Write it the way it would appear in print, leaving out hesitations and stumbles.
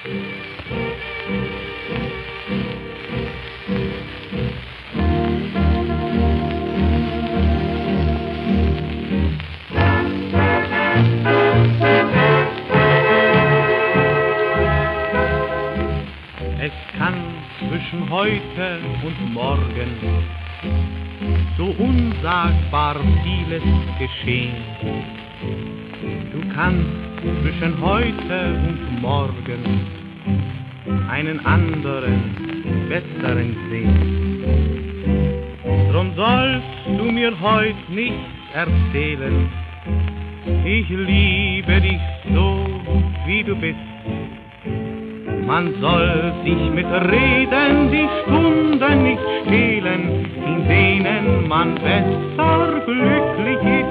Es kann zwischen heute und morgen so unsagbar vieles geschehen. Du kannst zwischen heute und morgen einen anderen, besseren sehen. Drum sollst du mir heut nichts erzählen. Ich liebe dich so, wie du bist. Man soll sich mit Reden die Stunden nicht stehlen, in denen man besser glücklich ist.